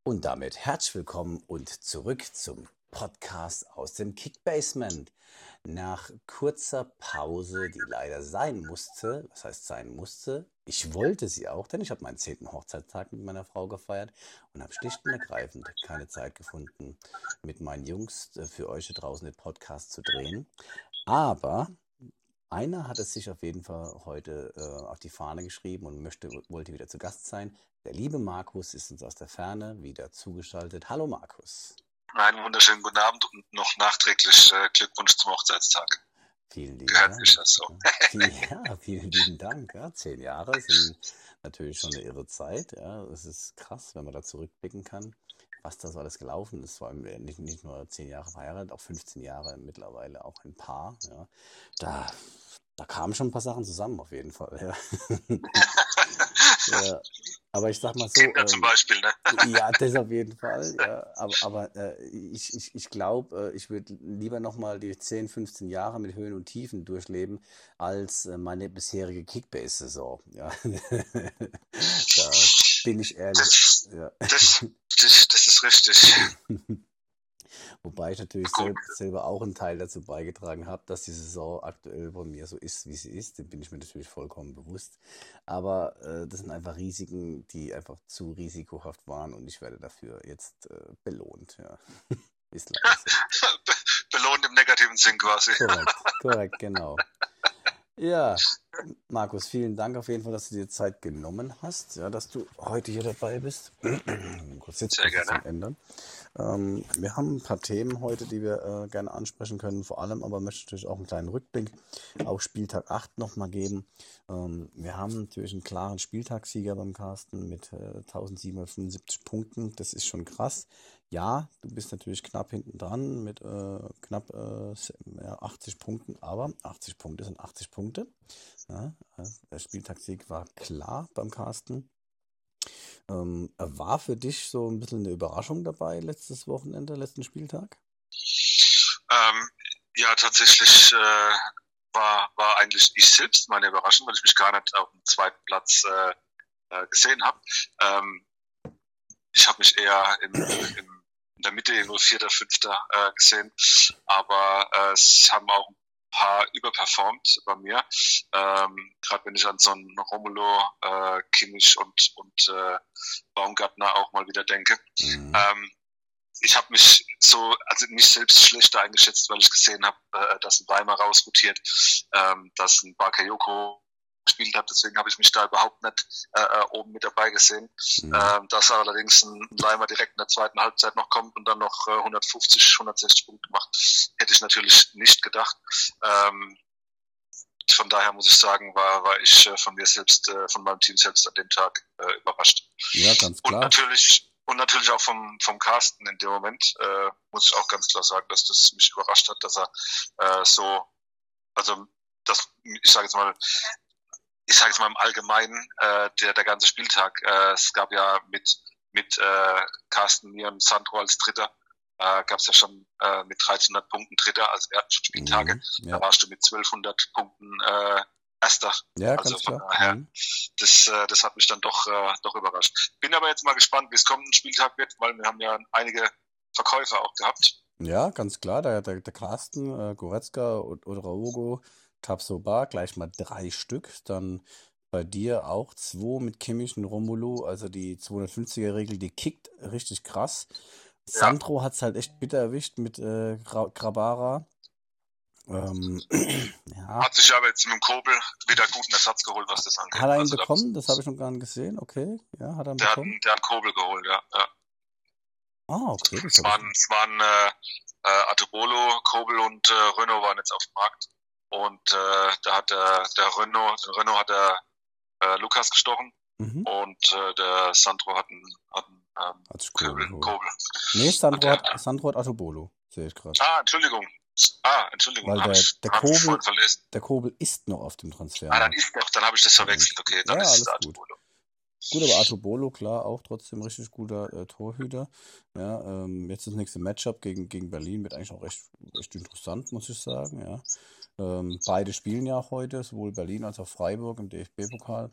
Und damit herzlich willkommen und zurück zum Podcast aus dem Kickbasement. Nach kurzer Pause, die leider sein musste, was heißt sein musste, ich wollte sie auch, denn ich habe meinen 10. Hochzeitstag mit meiner Frau gefeiert und habe schlicht und ergreifend keine Zeit gefunden, mit meinen Jungs für euch da draußen den Podcast zu drehen. Aber einer hat es sich auf jeden Fall heute auf die Fahne geschrieben und wollte wieder zu Gast sein. Der liebe Markus ist uns aus der Ferne wieder zugeschaltet. Hallo Markus. Einen wunderschönen guten Abend und noch nachträglich Glückwunsch zum Hochzeitstag. Vielen lieben Gehört Dank. sich das so. Ja, vielen lieben Dank. Ja, 10 Jahre sind natürlich schon eine irre Zeit. Ja, es ist krass, wenn man da zurückblicken kann, was da so alles gelaufen ist. Vor allem nicht nur 10 Jahre verheiratet, auch 15 Jahre mittlerweile auch ein Paar. Ja. Da kamen schon ein paar Sachen zusammen auf jeden Fall. Ja. Ja, aber ich sag mal so, Kinder zum Beispiel, ne? ja, das auf jeden Fall, ja, aber ich glaube, ich würde lieber nochmal die 10, 15 Jahre mit Höhen und Tiefen durchleben, als meine bisherige Kickbase-Saison, ja. Da bin ich ehrlich, ja. Das ist richtig. Wobei ich natürlich Gut. selber auch einen Teil dazu beigetragen habe, dass die Saison aktuell bei mir so ist, wie sie ist. Dem bin ich mir natürlich vollkommen bewusst. Aber das sind einfach Risiken, die einfach zu risikohaft waren und ich werde dafür jetzt belohnt. Ja. Ist leider so. Belohnt im negativen Sinn quasi. Korrekt, genau. Ja, Markus, vielen Dank auf jeden Fall, dass du dir Zeit genommen hast, ja, dass du heute hier dabei bist. Kurz jetzt Sehr kurz gerne. ändern. Wir haben ein paar Themen heute, die wir gerne ansprechen können. Vor allem aber möchte ich natürlich auch einen kleinen Rückblick auf Spieltag 8 nochmal geben. Wir haben natürlich einen klaren Spieltagssieger beim Carsten mit 1775 Punkten. Das ist schon krass. Ja, du bist natürlich knapp hinten dran mit knapp 80 Punkten, aber 80 Punkte sind 80 Punkte. Ja, der Spieltagssieg war klar beim Carsten. War für dich so ein bisschen eine Überraschung dabei letztes Wochenende, letzten Spieltag? Ja, tatsächlich war eigentlich ich selbst meine Überraschung, weil ich mich gar nicht auf dem zweiten Platz gesehen habe. Ich habe mich eher in der Mitte, irgendwo Vierter, Fünfter gesehen, aber es haben auch ein paar überperformt bei mir. Gerade wenn ich an so einen Romulo, Kimmich und Baumgartner auch mal wieder denke. Mhm. Ich habe mich nicht selbst schlechter eingeschätzt, weil ich gesehen habe, dass ein Weimar rausrotiert, dass ein Bakayoko gespielt hat, deswegen habe ich mich da überhaupt nicht oben mit dabei gesehen. Mhm. Dass allerdings ein Leimer direkt in der zweiten Halbzeit noch kommt und dann noch 150, 160 Punkte macht, hätte ich natürlich nicht gedacht. Von daher muss ich sagen, war ich von mir selbst, von meinem Team selbst an dem Tag überrascht. Ja, ganz klar. Und natürlich auch vom Carsten in dem Moment, muss ich auch ganz klar sagen, dass das mich überrascht hat, dass er ich sage jetzt mal im Allgemeinen, der ganze Spieltag, es gab ja mit Carsten, mir und Sandro als Dritter, gab es ja schon mit 1300 Punkten Dritter als ersten Spieltage. Ja. Da warst du mit 1200 Punkten Erster. Ja, Also ganz von klar. daher, Mhm. das hat mich dann doch überrascht. Bin aber jetzt mal gespannt, wie es kommenden Spieltag wird, weil wir haben ja einige Verkäufer auch gehabt. Ja, ganz klar. Der Carsten, Goretzka und Odraogo, Tapsoba, gleich mal 3 Stück. Dann bei dir auch 2 mit Kimmich und Romulu. Also die 250er-Regel, die kickt richtig krass. Ja, Sandro hat es halt echt bitter erwischt mit Grabara. Ja. hat sich aber jetzt mit dem Kobel wieder guten Ersatz geholt, was das angeht. Hat er ihn Also bekommen? Das habe ich noch gar nicht gesehen. Okay, ja, hat er ihn bekommen. der hat Kobel geholt, ja. Ah, okay, das Es waren Atobolo, Kobel und Renault waren jetzt auf dem Markt. Und da hat der Renault hat der Lukas gestochen. Mhm. Und der Sandro hat einen Hat sich Kobel geholt. Kobel. Nee, Sandro hat Atobolo, sehe ich gerade. Entschuldigung, Weil habe ich voll verlesen. der Kobel ist noch auf dem Transfer. Dann habe ich das verwechselt, okay, dann ja, ist alles es gut. Atobolo. Gut, aber Atobolo, klar, auch trotzdem richtig guter Torhüter. Ja, jetzt das nächste Matchup gegen Berlin wird eigentlich auch echt interessant, muss ich sagen. Ja. Beide spielen ja auch heute, sowohl Berlin als auch Freiburg im DFB-Pokal.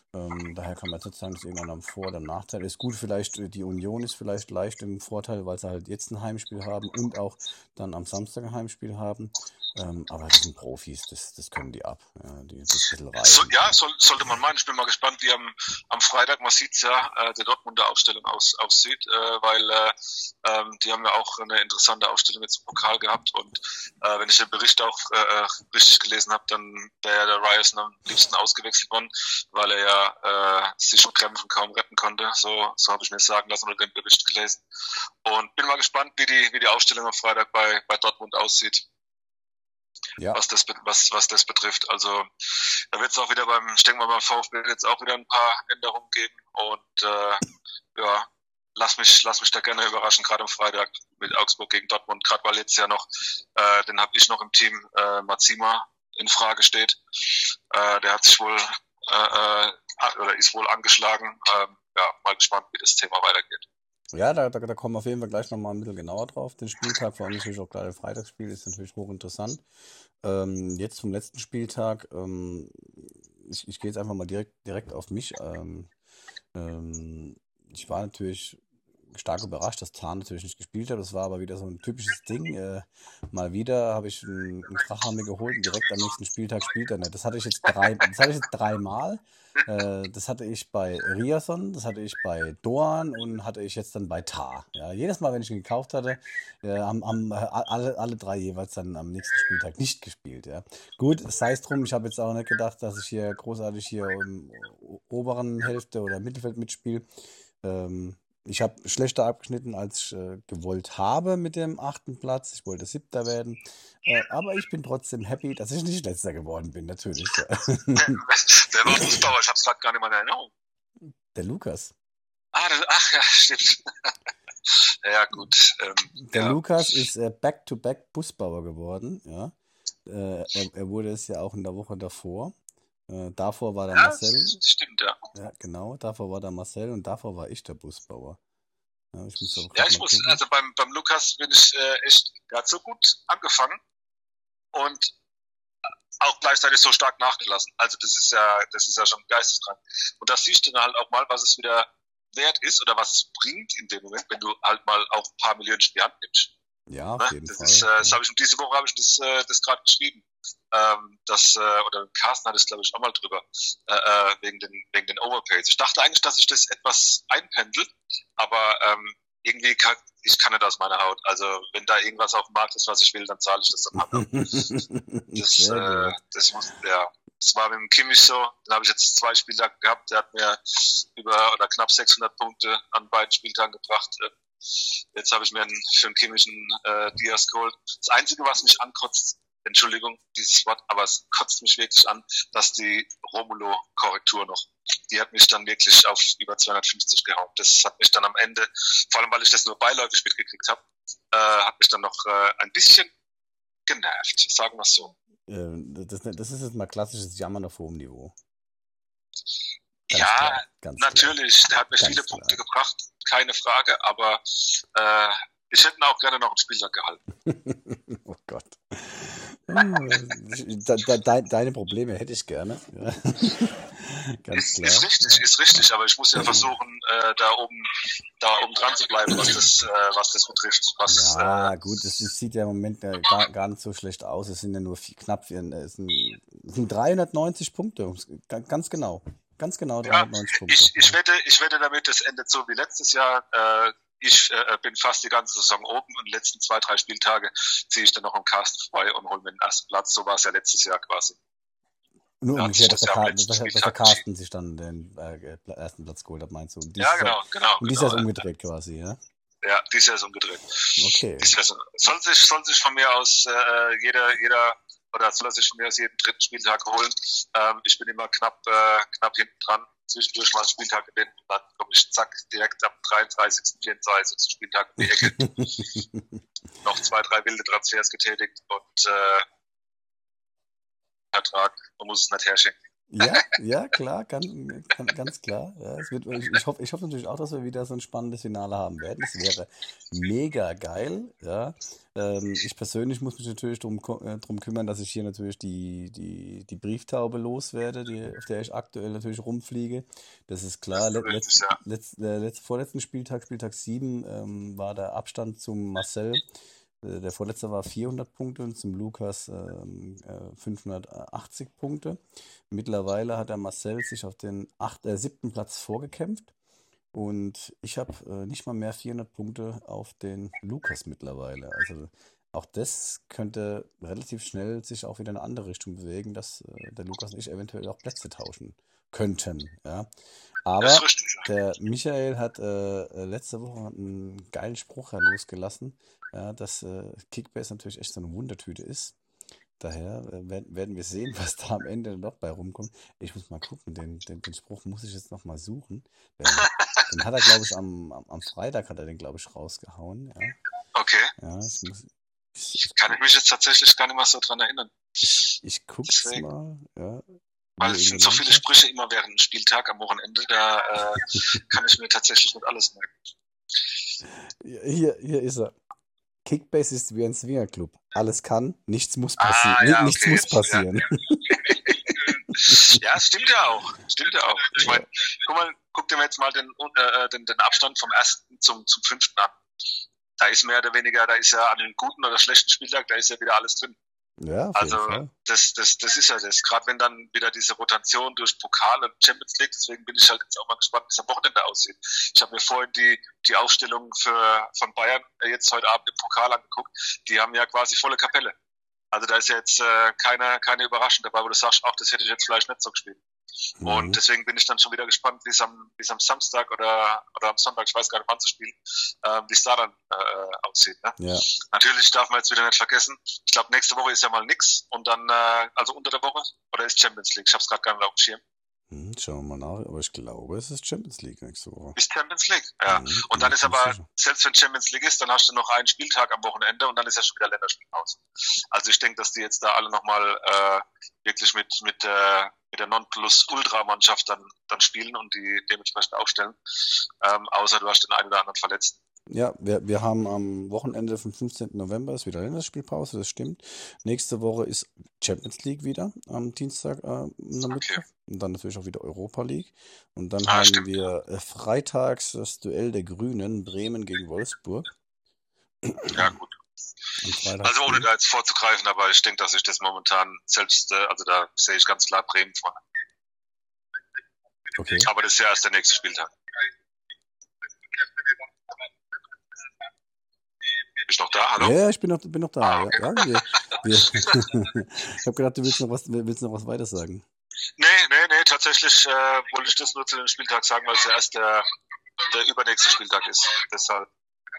Daher kann man jetzt nicht sagen, dass irgendeiner am Vor- oder Nachteil ist. Gut, vielleicht die Union ist vielleicht leicht im Vorteil, weil sie halt jetzt ein Heimspiel haben und auch dann am Samstag ein Heimspiel haben. Aber das sind Profis, das können die ab. Ja, das bisschen reichen. Sollte man meinen. Ich bin mal gespannt, wie am Freitag, man sieht's ja, der Dortmunder Aufstellung aussieht, weil die haben ja auch eine interessante Aufstellung jetzt im Pokal gehabt und wenn ich den Bericht auch richtig gelesen habe, dann wäre der Ryerson am liebsten ausgewechselt worden, weil er ja sich von Krämpfen kaum retten konnte. So habe ich mir sagen lassen oder den Bericht gelesen. Und bin mal gespannt, wie die Aufstellung am Freitag bei Dortmund aussieht. Ja. Was das betrifft. Also da wird es auch wieder ich denke mal beim VfB jetzt auch wieder ein paar Änderungen geben und lass mich da gerne überraschen, gerade am Freitag mit Augsburg gegen Dortmund, gerade weil jetzt ja noch, den habe ich noch im Team, Mazima in Frage steht. Der hat sich wohl oder ist wohl angeschlagen. Mal gespannt, wie das Thema weitergeht. Ja, da kommen wir auf jeden Fall gleich nochmal ein bisschen genauer drauf. Den Spieltag, vor allem natürlich auch gerade Freitagsspiel, ist natürlich hochinteressant. Jetzt zum letzten Spieltag, ich gehe jetzt einfach mal direkt auf mich. Ich war natürlich stark überrascht, dass Tarn natürlich nicht gespielt hat. Das war aber wieder so ein typisches Ding. Mal wieder habe ich einen Kracher mir geholt und direkt am nächsten Spieltag spielt er nicht. Das hatte ich jetzt dreimal. Das hatte ich bei Riasson, das hatte ich bei Doan und hatte ich jetzt dann bei Tar. Ja, jedes Mal, wenn ich ihn gekauft hatte, haben alle drei jeweils dann am nächsten Spieltag nicht gespielt. Ja. Gut, sei es drum, ich habe jetzt auch nicht gedacht, dass ich hier großartig im oberen Hälfte oder Mittelfeld mitspiele. Ich habe schlechter abgeschnitten, als ich gewollt habe mit dem 8. Platz. Ich wollte 7. werden. Aber ich bin trotzdem happy, dass ich nicht Letzter geworden bin, natürlich. Wer war Fußbauer? Ich habe es gerade gar nicht mehr in Erinnerung. Der Lukas. Ach ja, stimmt. Ja, gut. Der Lukas ist Back-to-Back Busbauer geworden. Ja. Er wurde es ja auch in der Woche davor. Davor war der Marcel. Stimmt, ja. Ja, genau. Davor war der Marcel und davor war ich der Busbauer. Ja, also beim Lukas bin ich echt, der hat so gut angefangen und auch gleichzeitig so stark nachgelassen. Also das ist ja schon geisteskrank. Und das siehst du dann halt auch mal, was es wieder wert ist oder was es bringt in dem Moment, wenn du halt mal auch ein paar Millionen in die Hand nimmst. Ja, auf jeden Fall. Diese Woche habe ich das gerade geschrieben. Oder Carsten hat es, glaube ich, auch mal drüber, wegen den Overpays. Ich dachte eigentlich, dass sich das etwas einpendelt, aber irgendwie ich kann nicht aus meiner Haut. Also wenn da irgendwas auf dem Markt ist, was ich will, dann zahle ich das dann ab. Das war mit dem Kimmich so. Den habe ich jetzt 2 Spieltage gehabt. Der hat mir knapp 600 Punkte an beiden Spieltagen gebracht. Jetzt habe ich mir für den Kimmich einen Diaz geholt. Das Einzige, was mich ankotzt, Entschuldigung, dieses Wort, aber es kotzt mich wirklich an, dass die Romulo-Korrektur noch, die hat mich dann wirklich auf über 250 gehauen. Das hat mich dann am Ende, vor allem weil ich das nur beiläufig mitgekriegt habe, hat mich dann noch ein bisschen genervt, sagen wir es so. Das ist jetzt mal klassisches Jammern auf hohem Niveau. Ganz natürlich, der hat mir viele Punkte gebracht, keine Frage, aber ich hätte ihn auch gerne noch einen Spieltag gehalten. Oh Gott. Deine Probleme hätte ich gerne. Ja. Ist richtig, aber ich muss ja versuchen, da oben dran zu bleiben, was das betrifft. Gut, es sieht ja im Moment gar nicht so schlecht aus. Es sind ja nur es sind 390 Punkte, ganz genau. Ganz genau 390 Punkte. Ich wette damit, es endet so wie letztes Jahr. Ich bin fast die ganze Saison oben und die letzten 2, 3 Spieltage ziehe ich dann noch am Cast frei und hole mir den ersten Platz. So war es ja letztes Jahr quasi. Nur umgekehrt, dass der Carsten sich dann den ersten Platz geholt hat, meinst du? Genau. Und dieses Jahr ist umgedreht quasi, ja? Ja, dieses Jahr ist umgedreht. Okay. Soll sich von mir aus jeder oder soll er sich von mir aus jeden 3. Spieltag holen. Ich bin immer knapp hinten dran. Zwischendurch mal einen Spieltag gewinnen und dann komme ich direkt am 33., 34. Spieltag um die Ecke. Noch 2, 3 wilde Transfers getätigt und Vertrag, man muss es nicht herschenken. Ja, klar, ganz klar. Ja, ich hoffe natürlich auch, dass wir wieder so ein spannendes Finale haben werden. Das wäre mega geil. Ja. Ich persönlich muss mich natürlich drum kümmern, dass ich hier natürlich die Brieftaube loswerde, auf der ich aktuell natürlich rumfliege. Das ist Das klar. ist richtig, ja. Vorletzten Spieltag, Spieltag 7, war der Abstand zum Marcel. Der vorletzte war 400 Punkte und zum Lukas 580 Punkte. Mittlerweile hat der Marcel sich auf den 7. Platz vorgekämpft und ich habe nicht mal mehr 400 Punkte auf den Lukas mittlerweile. Also auch das könnte relativ schnell sich auch wieder in eine andere Richtung bewegen, dass der Lukas und ich eventuell auch Plätze tauschen könnten. Ja. Das ist Aber richtig, ja. der Michael hat letzte Woche einen geilen Spruch losgelassen, ja, dass Kickbase natürlich echt so eine Wundertüte ist. Daher werden wir sehen, was da am Ende noch bei rumkommt. Ich muss mal gucken, den Spruch muss ich jetzt noch mal suchen. Den hat er, glaube ich, am Freitag hat er den, glaube ich, rausgehauen. Ja, Okay. ja Kann ich mich jetzt tatsächlich gar nicht mehr so dran erinnern. ich guck's Deswegen. mal. Ja, Weil wie es er sind so viele genannt hat. Sprüche immer während dem Spieltag am Wochenende, da kann ich mir tatsächlich nicht alles merken. Hier ist er. Kickbase ist wie ein Swingerclub. Alles kann, nichts muss passieren. Ah, ja, Nichts okay, muss jetzt, ja. passieren. Ja, stimmt ja auch. Stimmt ja auch. Ich Ja. meine, guck dir jetzt mal den Abstand vom 1. zum 5. an. Da ist mehr oder weniger, da ist ja an einem guten oder schlechten Spieltag, da ist ja wieder alles drin. Ja, auf jeden Also Fall. das ist ja das. Gerade wenn dann wieder diese Rotation durch Pokal und Champions League, deswegen bin ich halt jetzt auch mal gespannt, wie es am Wochenende aussieht. Ich habe mir vorhin die Aufstellung von Bayern jetzt heute Abend im Pokal angeguckt. Die haben ja quasi volle Kapelle. Also da ist ja jetzt keine Überraschung dabei, wo du sagst, ach, das hätte ich jetzt vielleicht nicht so gespielt. Und Mhm. deswegen bin ich dann schon wieder gespannt, wie es am Samstag oder am Sonntag, ich weiß gar nicht, wann zu spielen, wie es da dann aussieht. Ne? Ja. Natürlich darf man jetzt wieder nicht vergessen, ich glaube, nächste Woche ist ja mal nix und dann, also unter der Woche, oder ist Champions League? Ich habe es gerade gar nicht auf dem Schirm. Schauen wir mal nach, aber ich glaube, es ist Champions League nächste Woche. Ist Champions League, ja. Bin Und dann mir ist ziemlich aber, sicher. selbst wenn Champions League ist, dann hast du noch einen Spieltag am Wochenende und dann ist ja schon wieder Länderspielpause. Also ich denke, dass die jetzt da alle nochmal wirklich mit der Nonplus-Ultra-Mannschaft dann spielen und die dementsprechend aufstellen. Außer du hast den einen oder anderen Verletzten. Ja, wir haben am Wochenende vom 15. November ist wieder Länderspielpause, das stimmt. Nächste Woche ist Champions League wieder am Dienstag und am Okay. Mittwoch. Und dann natürlich auch wieder Europa League. Und dann Ah, haben stimmt. wir freitags das Duell der Grünen, Bremen gegen Wolfsburg. Ja, gut. Am Freitag Also ohne spielen. da jetzt vorzugreifen, aber ich denke, dass ich das momentan selbst, also da sehe ich ganz klar Bremen vorne. Okay. Aber das ist ja erst der nächste Spieltag. Bist du noch da? Hallo? Ja, ich bin noch da. Ah, Ja, okay. ja, ich habe gedacht, du willst noch was weiter sagen. Nee, tatsächlich wollte ich das nur zu dem Spieltag sagen, weil es ja erst der übernächste Spieltag ist. Deshalb.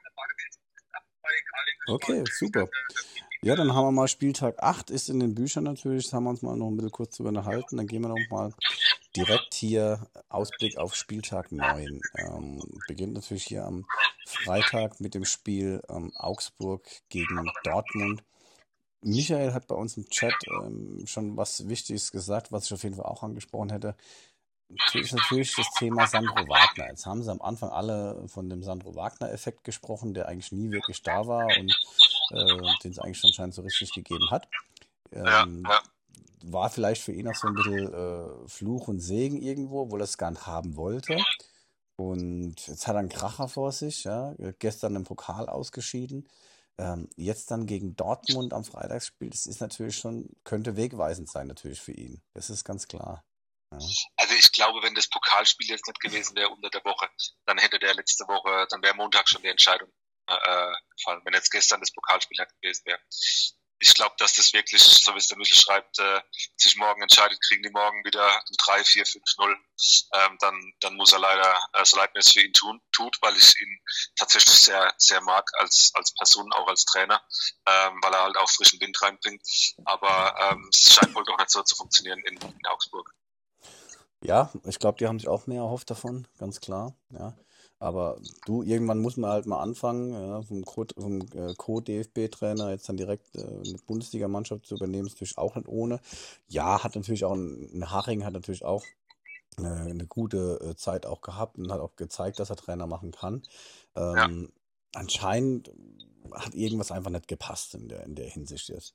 Okay, super. Ja, dann haben wir mal Spieltag 8 ist in den Büchern natürlich. Das haben wir uns mal noch ein bisschen kurz drüber unterhalten. Dann gehen wir noch mal direkt hier Ausblick auf Spieltag 9. Beginnt natürlich hier am Freitag mit dem Spiel Augsburg gegen Dortmund. Michael hat bei uns im Chat schon was Wichtiges gesagt, was ich auf jeden Fall auch angesprochen hätte. Natürlich das Thema Sandro Wagner. Jetzt haben sie am Anfang alle von dem Sandro Wagner-Effekt gesprochen, der eigentlich nie wirklich da war und den es eigentlich anscheinend so richtig gegeben hat. Ja. War vielleicht für ihn auch so ein bisschen Fluch und Segen irgendwo, obwohl er es gar nicht haben wollte. Und jetzt hat er einen Kracher vor sich, ja. Gestern im Pokal ausgeschieden. Jetzt dann gegen Dortmund am Freitagsspiel, das ist natürlich schon, könnte wegweisend sein natürlich für ihn. Das ist ganz klar. Ja. Also ich glaube, wenn das Pokalspiel jetzt nicht gewesen wäre unter der Woche, dann hätte der letzte Woche, dann wäre Montag schon die Entscheidung gefallen, wenn jetzt gestern das Pokalspiel nicht gewesen wäre. Ich glaube, dass das wirklich, so wie es der Michel schreibt, sich morgen entscheidet, kriegen die morgen wieder ein 3, 4, 5-0. Dann muss er leider, so leid mir es für ihn tut, weil ich ihn tatsächlich sehr, sehr mag als Person, auch als Trainer, weil er halt auch frischen Wind reinbringt. Aber es scheint wohl doch nicht so zu funktionieren in Augsburg. Ja, ich glaube, die haben sich auch mehr erhofft davon, ganz klar. Ja. Aber du, irgendwann muss man halt mal anfangen, ja, vom Co-DFB-Trainer jetzt dann direkt eine Bundesligamannschaft zu übernehmen, ist natürlich auch nicht ohne. Ja, hat natürlich auch ein Haching hat natürlich auch eine gute Zeit auch gehabt und hat auch gezeigt, dass er Trainer machen kann. Ja, Anscheinend hat irgendwas einfach nicht gepasst in der Hinsicht jetzt.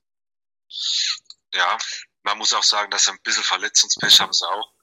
ja. Man muss auch sagen, dass sie ein bisschen Verletzungspech haben sie auch.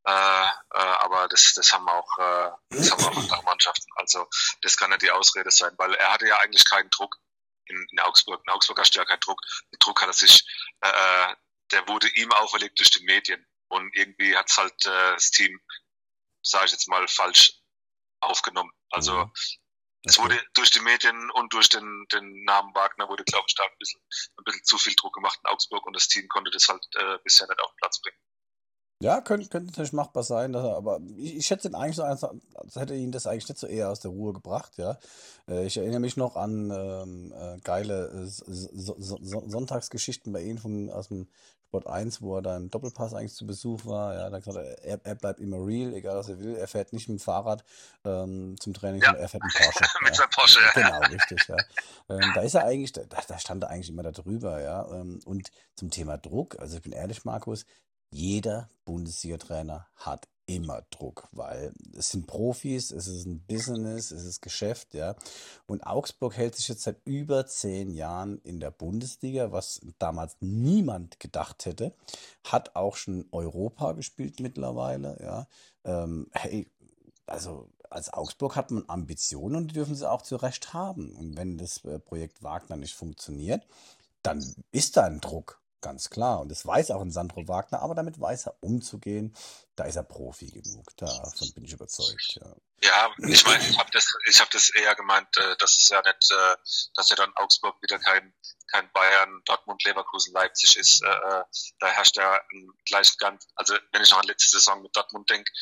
Aber das haben auch andere Mannschaften. Also das kann nicht die Ausrede sein, weil er hatte ja eigentlich keinen Druck in Augsburg. In Augsburg hast du ja keinen Druck. Den Druck hat er sich, der wurde ihm auferlegt durch die Medien. Und irgendwie hat's halt das Team, sage ich jetzt mal, falsch aufgenommen. Also es Okay. wurde durch die Medien und durch den Namen Wagner wurde, glaube ich, da ein bisschen zu viel Druck gemacht in Augsburg und das Team konnte das halt bisher nicht auf den Platz bringen. Ja, könnte natürlich machbar sein, aber ich schätze ihn eigentlich so, als hätte ihn das eigentlich nicht so eher aus der Ruhe gebracht, ja. Ich erinnere mich noch an geile Sonntagsgeschichten bei ihm aus dem Sport 1, wo er da im Doppelpass eigentlich zu Besuch war. Ja, da hat gesagt, er bleibt immer real, egal was er will. Er fährt nicht mit dem Fahrrad zum Training, Ja, sondern er fährt mit Porsche. mit Ja. seinem Porsche, ja. Genau, richtig, ja. Da ist er eigentlich, da stand er eigentlich immer da drüber, ja. Und zum Thema Druck, also ich bin ehrlich, Markus, jeder Bundesliga-Trainer hat immer Druck, weil es sind Profis, es ist ein Business, es ist Geschäft, ja. Und Augsburg hält sich jetzt seit über 10 Jahren in der Bundesliga, was damals niemand gedacht hätte. Hat auch schon Europa gespielt mittlerweile, ja. Hey, also als Augsburg hat man Ambitionen und die dürfen sie auch zu Recht haben. Und wenn das Projekt Wagner nicht funktioniert, dann ist da ein Druck, ganz klar. Und das weiß auch ein Sandro Wagner, aber damit weiß er umzugehen. Da ist er Profi genug. Davon bin ich überzeugt. Ja. Ja, ich meine, ich hab das eher gemeint, dass es ja nicht, dass ja dann Augsburg wieder kein Bayern, Dortmund, Leverkusen, Leipzig ist. Da herrscht ja gleich ganz, also wenn ich noch an letzte Saison mit Dortmund denke,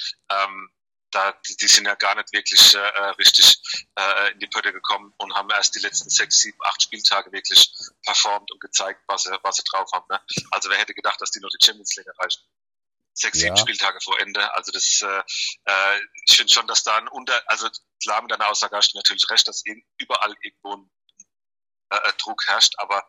die sind ja gar nicht wirklich richtig in die Pötte gekommen und haben erst die letzten 6, 7, 8 Spieltage wirklich performt und gezeigt, was sie drauf haben. Ne? Also wer hätte gedacht, dass die noch die Champions League erreichen? 6, 7 Ja, Spieltage vor Ende. Also ich finde schon, dass da also klar mit deiner Aussage hast du natürlich recht, dass überall irgendwo ein Druck herrscht, aber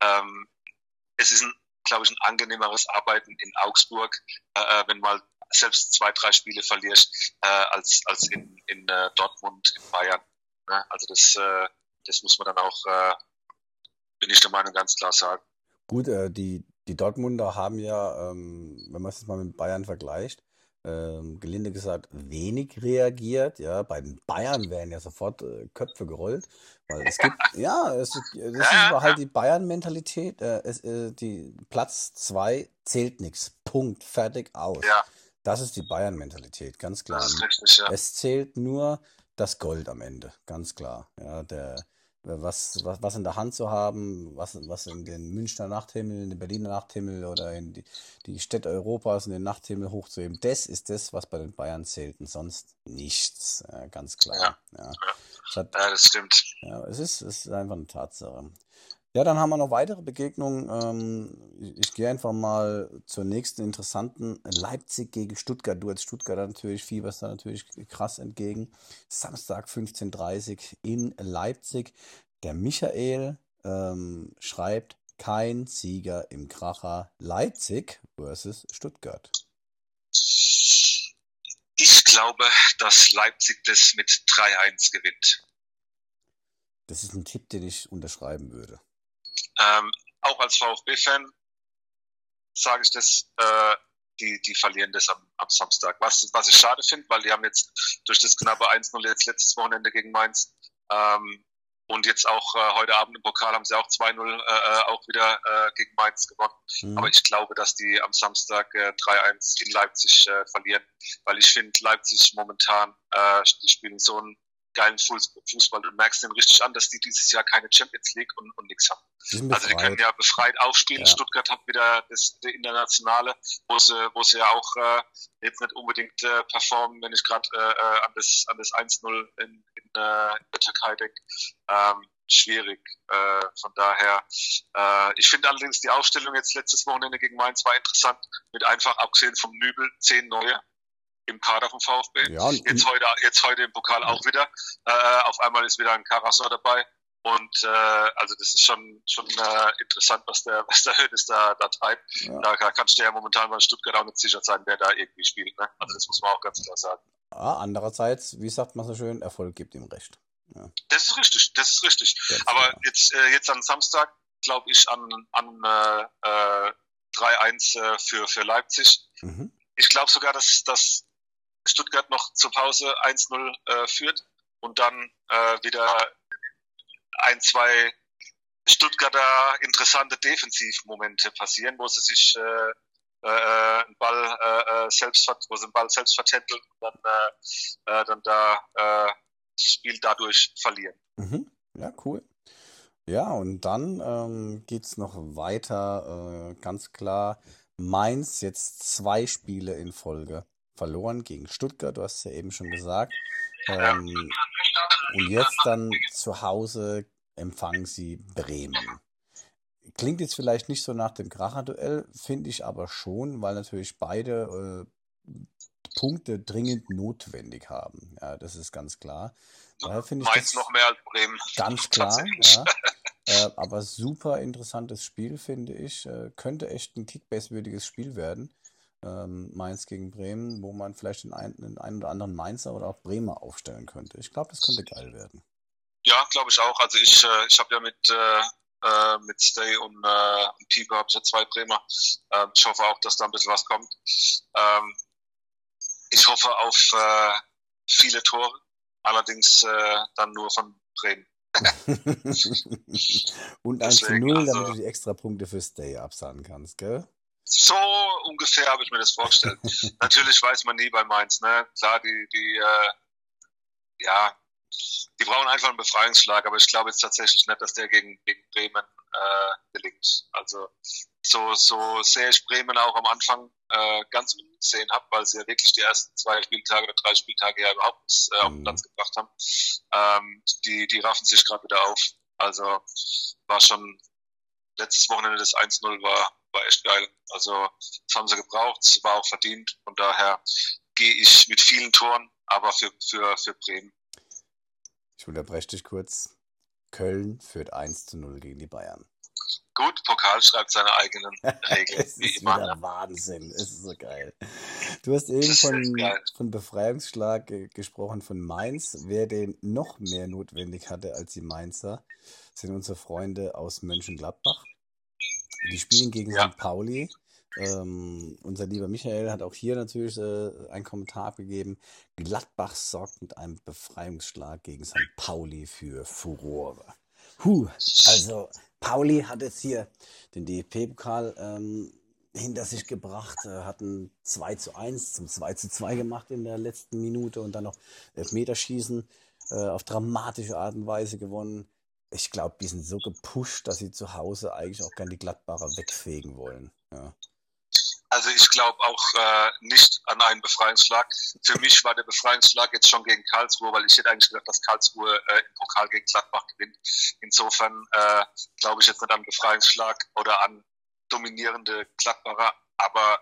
es ist glaube ich, ein angenehmeres Arbeiten in Augsburg, wenn mal selbst 2, 3 Spiele verlierst, als in Dortmund, in Bayern. Ne? Also das muss man dann auch, bin ich der Meinung, ganz klar sagen. gut, die Dortmunder haben ja, wenn man es jetzt mal mit Bayern vergleicht, gelinde gesagt, wenig reagiert. Ja, bei den Bayern werden ja sofort Köpfe gerollt, weil es gibt, ja, das ist Ja, aber halt die Bayern-Mentalität. Die Platz 2 zählt nichts. Punkt, fertig, aus. ja, Das ist die Bayern-Mentalität, ganz das klar. ist richtig, ja. Es zählt nur das Gold am Ende, ganz klar. Ja, was in der Hand zu haben, was in den Münchner Nachthimmel, in den Berliner Nachthimmel oder in die Städte Europas in den Nachthimmel hochzuheben, das ist das, was bei den Bayern zählt und sonst nichts, ganz Ja, klar. Ja. Es hat, ja, das stimmt. ja, es ist einfach eine Tatsache. Ja, dann haben wir noch weitere Begegnungen. Ich gehe einfach mal zur nächsten interessanten. Leipzig gegen Stuttgart. Du als Stuttgarter natürlich fieberst da natürlich krass entgegen. Samstag 15:30 in Leipzig. Der Michael schreibt, kein Sieger im Kracher. Leipzig versus Stuttgart. Ich glaube, dass Leipzig das mit 3-1 gewinnt. Das ist ein Tipp, den ich unterschreiben würde. Auch als VfB-Fan sage ich das, die verlieren das am Samstag. Was ich schade finde, weil die haben jetzt durch das knappe 1-0 jetzt letztes Wochenende gegen Mainz und jetzt auch heute Abend im Pokal haben sie auch 2-0 auch wieder gegen Mainz gewonnen. Aber Mhm. ich glaube, dass die am Samstag 3-1 in Leipzig verlieren, weil ich finde, Leipzig momentan, die spielen so einen geilen Fußball. Du merkst den richtig an, dass die dieses Jahr keine Champions League und nichts haben. Die sind Also die können befreit. ja befreit aufspielen. Ja. Stuttgart hat wieder das Internationale, wo sie ja auch jetzt nicht unbedingt performen, wenn ich gerade an das 1-0 in der Türkei denke. Schwierig. Von daher, ich finde allerdings die Aufstellung jetzt letztes Wochenende gegen Mainz war interessant, mit einfach abgesehen vom Nübel 10 neue. im Kader vom VfB. Ja, Jetzt heute im Pokal auch wieder. Auf einmal ist wieder ein Karasor dabei. Und also das ist schon interessant, was der Hoeneß da treibt. ja. Da kannst du ja momentan bei Stuttgart auch nicht sicher sein, wer da irgendwie spielt. Ne? Also das muss man auch ganz klar sagen. Andererseits, wie sagt man so schön, Erfolg gibt ihm recht. Ja, Das ist richtig. ganz Aber genau. jetzt am Samstag glaube ich an 3-1 für Leipzig. Mhm. Ich glaube sogar, dass Stuttgart noch zur Pause 1-0 führt und dann wieder ein, zwei Stuttgarter interessante Defensivmomente passieren, wo sie sich einen Ball selbst vertändeln und dann das Spiel dadurch verlieren. Mhm. Ja, cool. Ja, und dann geht's noch weiter. Ganz klar, Mainz jetzt 2 Spiele in Folge verloren gegen Stuttgart, du hast es ja eben schon gesagt. Und jetzt dann zu Hause empfangen sie Bremen. Klingt jetzt vielleicht nicht so nach dem Kracher-Duell, finde ich aber schon, weil natürlich beide Punkte dringend notwendig haben. Ja, das ist ganz klar. Daher finde ich Mainz das noch mehr als Bremen. ganz klar, Tatsächlich. ja. Aber super interessantes Spiel, finde ich. Könnte echt ein Kickbase-würdiges Spiel werden. Mainz gegen Bremen, wo man vielleicht den einen oder anderen Mainzer oder auch Bremer aufstellen könnte. Ich glaube, das könnte geil werden. Ja, glaube ich auch. Also ich habe ja mit Stay und Tiber habe ich ja 2 Bremer. Ich hoffe auch, dass da ein bisschen was kommt. Ich hoffe auf viele Tore, allerdings dann nur von Bremen. Und 1:0, Deswegen, damit also du die Extrapunkte für Stay absahen kannst, gell? so ungefähr habe ich mir das vorgestellt. Natürlich weiß man nie bei Mainz, ne? Klar, die brauchen einfach einen Befreiungsschlag, aber ich glaube jetzt tatsächlich nicht, dass der gegen Bremen gelingt. Also so sehr ich Bremen auch am Anfang ganz unten gesehen habe, weil sie ja wirklich die ersten 2 Spieltage oder 3 Spieltage ja überhaupt nichts auf den Platz gebracht haben. Die raffen sich gerade wieder auf. Also war schon letztes Wochenende das 1-0 war echt geil. Also das haben sie gebraucht, es war auch verdient. Von daher gehe ich mit vielen Toren, aber für Bremen. Ich unterbreche dich kurz. Köln führt 1:0 gegen die Bayern. Gut, Pokal schreibt seine eigenen Regeln. Es ist wieder Wahnsinn. Es ist so geil. Du hast eben von Befreiungsschlag gesprochen von Mainz. Wer den noch mehr notwendig hatte als die Mainzer, sind unsere Freunde aus Mönchengladbach. Die spielen gegen St. Pauli. Unser lieber Michael hat auch hier natürlich einen Kommentar abgegeben. Gladbach sorgt mit einem Befreiungsschlag gegen St. Pauli für Furore. Also Pauli hat jetzt hier den DFB-Pokal hinter sich gebracht, hatten 2:1 zum 2:2 gemacht in der letzten Minute und dann noch Elfmeterschießen auf dramatische Art und Weise gewonnen. Ich glaube, die sind so gepusht, dass sie zu Hause eigentlich auch gerne die Gladbacher wegfegen wollen. Ja. Also ich glaube auch nicht an einen Befreiungsschlag. Für mich war der Befreiungsschlag jetzt schon gegen Karlsruhe, weil ich hätte eigentlich gedacht, dass Karlsruhe im Pokal gegen Gladbach gewinnt. Insofern glaube ich jetzt nicht an Befreiungsschlag oder an dominierende Gladbacher. Aber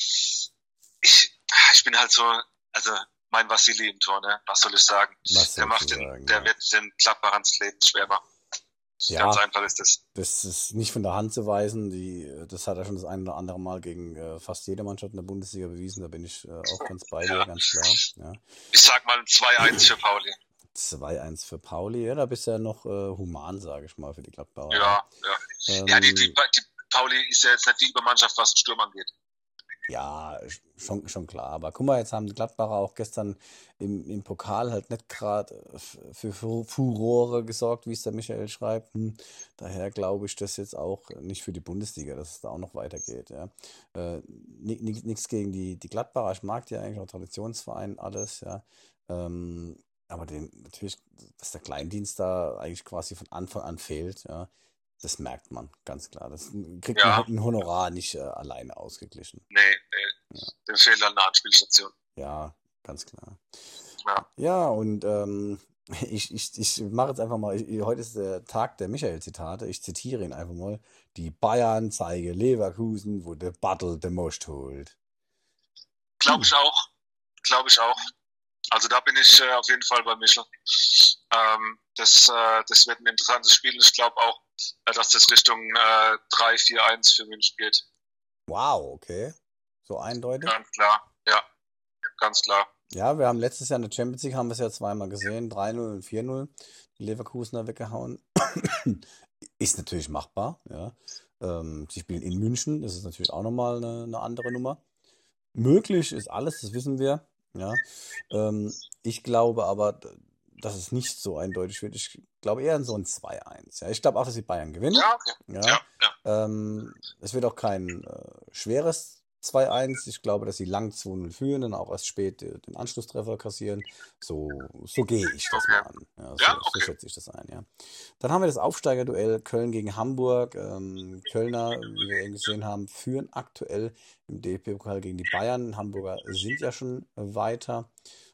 ich bin halt so, also mein Vassili im Tor, ne? Was soll ich sagen? Der wird den Gladbachern das Leben schwer machen. Ja, ganz einfach ist das. Das ist nicht von der Hand zu weisen. Das hat er schon das ein oder andere Mal gegen fast jede Mannschaft in der Bundesliga bewiesen. Da bin ich auch ganz bei dir, ganz klar. Ja. Ich sag mal ein 2-1 für Pauli. 2-1 für Pauli, ja, da bist du ja noch human, sage ich mal, für die Gladbacher. Ja, die Pauli ist ja jetzt nicht die Übermannschaft, was den Sturm angeht. Ja, schon klar. Aber guck mal, jetzt haben die Gladbacher auch gestern im Pokal halt nicht gerade für Furore gesorgt, wie es der Michael schreibt. Daher glaube ich das jetzt auch nicht für die Bundesliga, dass es da auch noch weitergeht. Ja. Nichts gegen die Gladbacher. Ich mag die eigentlich auch Traditionsverein, alles. Ja. Aber natürlich, dass der Kleindienst da eigentlich quasi von Anfang an fehlt, ja. Das merkt man, ganz klar. Das kriegt man halt ein Honorar nicht alleine ausgeglichen. Nee. Ja. Dem fehlt halt eine Anspielstation. Ja, ganz klar. Ja, und ich mache jetzt einfach mal, heute ist der Tag der Michael-Zitate. Ich zitiere ihn einfach mal. Die Bayern zeige Leverkusen, wo der Battle the most holt. Glaube ich auch. glaube ich auch. Also da bin ich auf jeden Fall bei Michel. Das wird ein interessantes Spiel. Ich glaube auch, dass das Richtung 3-4-1 für München geht. Wow, okay. So eindeutig. Ganz klar, ja, ganz klar. Ja, wir haben letztes Jahr in der Champions League, haben wir es ja zweimal gesehen, 3-0 und 4-0, die Leverkusener weggehauen. Ist natürlich machbar, ja. Sie spielen in München, das ist natürlich auch nochmal eine andere Nummer. Möglich ist alles, das wissen wir, ja. Ich glaube aber, dass es nicht so eindeutig wird. Ich glaube eher in so ein 2-1. Ja. Ich glaube auch, dass die Bayern gewinnen. Ja, okay. Ja. Ja. Es wird auch kein schweres 2-1. Ich glaube, dass sie lang 2-0 führen, dann auch erst spät den Anschlusstreffer kassieren. So gehe ich das mal an. Ja, so schätze ich das ein, ja. Dann haben wir das Aufsteigerduell Köln gegen Hamburg. Kölner, wie wir eben gesehen haben, führen aktuell im DFB-Pokal gegen die Bayern. Hamburger sind ja schon weiter.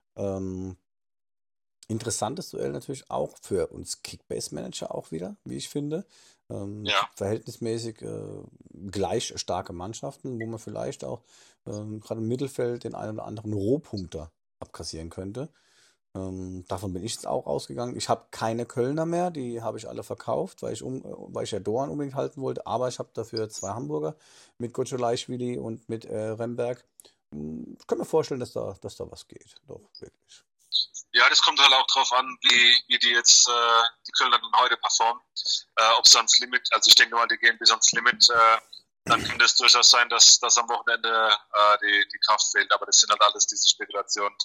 Interessantes Duell natürlich auch für uns Kickbase-Manager auch wieder, wie ich finde. Ja. Verhältnismäßig gleich starke Mannschaften, wo man vielleicht auch gerade im Mittelfeld den einen oder anderen Rohpunkter abkassieren könnte. Davon bin ich jetzt auch ausgegangen. Ich habe keine Kölner mehr, die habe ich alle verkauft, weil ich ja Doan unbedingt halten wollte. Aber ich habe dafür 2 Hamburger mit Gotscholaischwili und mit Remberg. Ich kann mir vorstellen, dass da was geht. Doch, wirklich. Ja, das kommt halt auch drauf an, wie die jetzt die Kölner dann heute performen. Ob sie ans Limit, also ich denke mal, die gehen bis ans Limit, dann könnte es durchaus sein, dass am Wochenende die Kraft fehlt. Aber das sind halt alles diese Spekulationen.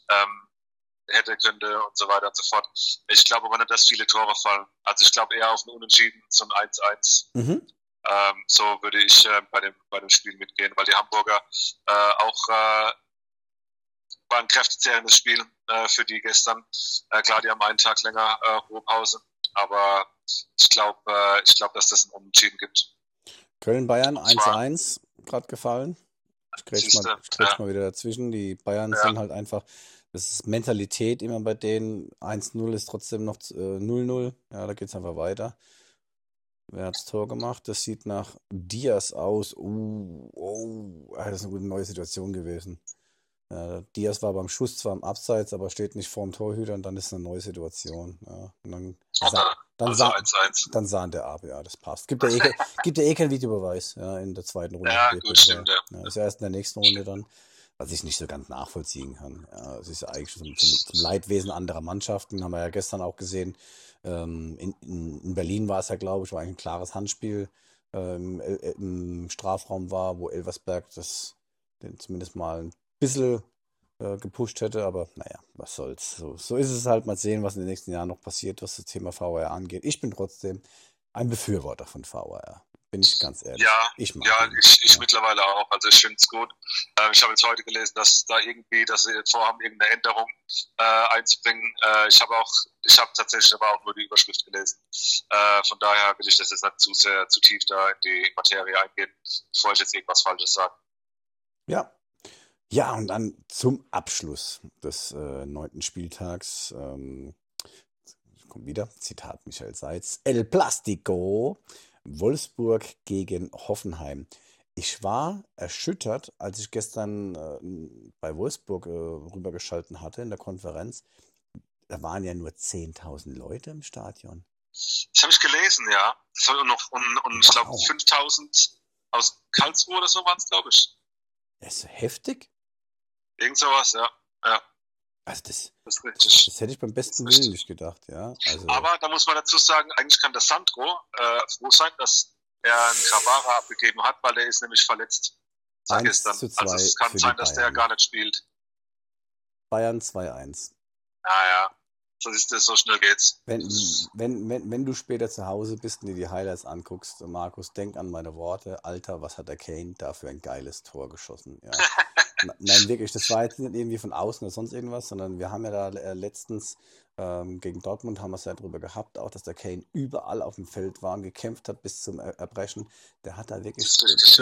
Hätte, könnte und so weiter und so fort. Ich glaube aber nicht, dass viele Tore fallen. Also ich glaube eher auf ein Unentschieden, so ein 1-1. So würde ich bei dem Spiel mitgehen, weil die Hamburger auch war ein kräftezehrendes Spiel für die gestern. Klar, die haben einen Tag länger Ruhepause, aber ich glaube, dass das ein Unentschieden gibt. Köln-Bayern 1-1, gerade gefallen. Ich grätsch mal wieder dazwischen. Die Bayern sind halt einfach, das ist Mentalität immer bei denen. 1-0 ist trotzdem noch 0-0. Ja, da geht es einfach weiter. Wer hat das Tor gemacht? Das sieht nach Diaz aus. Das ist eine gute neue Situation gewesen. Diaz war beim Schuss zwar im Abseits, aber steht nicht vorm Torhüter und dann ist eine neue Situation. Ja. Und dann sahnt er ab, ja, das passt. Gibt ja keinen Videobeweis, ja, in der zweiten Runde. Ja, gut, stimmt, ja. Ist ja erst in der nächsten Runde dann, was ich nicht so ganz nachvollziehen kann. Ja, es ist ja eigentlich zum Leidwesen anderer Mannschaften, haben wir ja gestern auch gesehen. In Berlin war es ja, glaube ich, war eigentlich ein klares Handspiel im Strafraum war, wo Elversberg den zumindest mal ein bisschen gepusht hätte, aber naja, was soll's. So ist es halt. Mal sehen, was in den nächsten Jahren noch passiert, was das Thema VAR angeht. Ich bin trotzdem ein Befürworter von VAR. Bin ich ganz ehrlich. Ja, ich mittlerweile auch. Also ich finde es gut. Ich habe jetzt heute gelesen, dass sie vorhaben, irgendeine Änderung einzubringen. Ich habe tatsächlich aber auch nur die Überschrift gelesen. Von daher will ich das jetzt nicht zu tief da in die Materie eingehen, bevor ich jetzt irgendwas Falsches sage. Ja. Ja, und dann zum Abschluss des 9. Spieltags kommt wieder, Zitat Michael Seitz, El Plastico, Wolfsburg gegen Hoffenheim. Ich war erschüttert, als ich gestern bei Wolfsburg rübergeschalten hatte in der Konferenz. Da waren ja nur 10.000 Leute im Stadion. Das habe ich gelesen, ja. Und ich glaube 5.000 aus Karlsruhe oder so waren es, glaube ich. Das ist heftig. Irgend sowas, ja. Also das ist richtig. Das hätte ich beim besten Willen nicht gedacht, ja. Also, aber da muss man dazu sagen, eigentlich kann der Sandro froh sein, dass er einen Krawara abgegeben hat, weil der ist nämlich verletzt. Seit gestern. Also es kann sein, dass der gar nicht spielt. Bayern 2-1. Naja, so schnell geht's. Wenn du später zu Hause bist und dir die Highlights anguckst, Markus, denk an meine Worte. Alter, was hat der Kane da für ein geiles Tor geschossen? Ja. Nein, wirklich, das war jetzt nicht irgendwie von außen oder sonst irgendwas, sondern wir haben ja da letztens gegen Dortmund haben wir es ja drüber gehabt, auch dass der Kane überall auf dem Feld war und gekämpft hat bis zum Erbrechen. Der hat da wirklich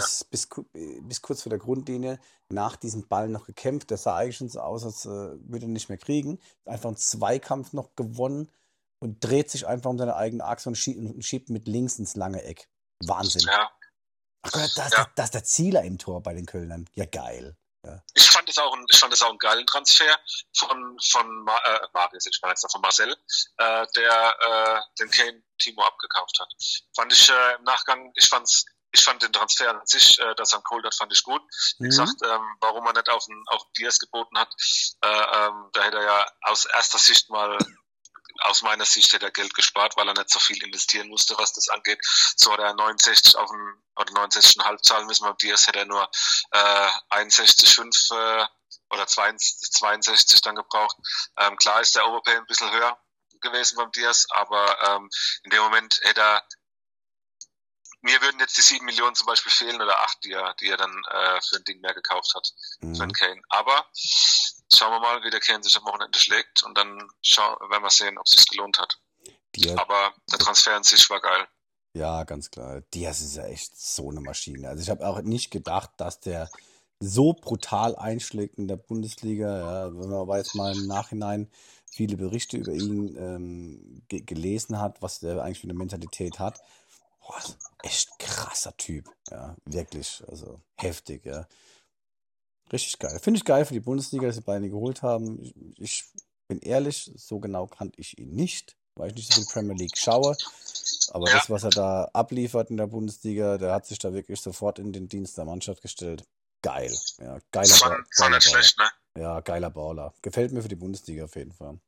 bis kurz vor der Grundlinie nach diesem Ball noch gekämpft. Der sah eigentlich schon so aus, als würde er nicht mehr kriegen. Einfach einen Zweikampf noch gewonnen und dreht sich einfach um seine eigene Achse und schiebt mit links ins lange Eck. Wahnsinn. Ja. Ach Gott, da ist der Zieler im Tor bei den Kölnern. Ja, geil. Ja. Ich fand es auch einen geilen Transfer von Marius, ich meine jetzt von Marcel, der den Kane Timo abgekauft hat. Fand ich im Nachgang, ich fand den Transfer an sich, dass er ihn geholt hat, fand ich gut. Wie gesagt, warum er nicht auf Diaz geboten hat, da hätte er ja aus meiner Sicht hätte er Geld gespart, weil er nicht so viel investieren musste, was das angeht. So hat er 69 oder 69,5 zahlen müssen. Beim Diaz hätte er nur 61,5 oder 62 dann gebraucht. Klar ist der Overpay ein bisschen höher gewesen beim Diaz, aber in dem Moment mir würden jetzt die 7 Millionen zum Beispiel fehlen oder 8, die er dann für ein Ding mehr gekauft hat, für einen Kane. Aber schauen wir mal, wie der Kane sich am Wochenende schlägt und dann werden wir sehen, ob es sich gelohnt hat. Aber der Transfer an sich war geil. Ja, ganz klar. Diaz ist ja echt so eine Maschine. Also ich habe auch nicht gedacht, dass der so brutal einschlägt in der Bundesliga. Ja, wenn man aber jetzt mal im Nachhinein viele Berichte über ihn gelesen hat, was der eigentlich für eine Mentalität hat. Boah, echt krasser Typ. Ja, wirklich. Also heftig, ja. Richtig geil. Finde ich geil für die Bundesliga, dass sie beide geholt haben. Ich bin ehrlich, so genau kannte ich ihn nicht, weil ich nicht so viel Premier League schaue. Aber das, was er da abliefert in der Bundesliga, der hat sich da wirklich sofort in den Dienst der Mannschaft gestellt. Geil. Ja, geiler Baller. War nicht schlecht, ne? Ja, geiler Baller. Gefällt mir für die Bundesliga auf jeden Fall.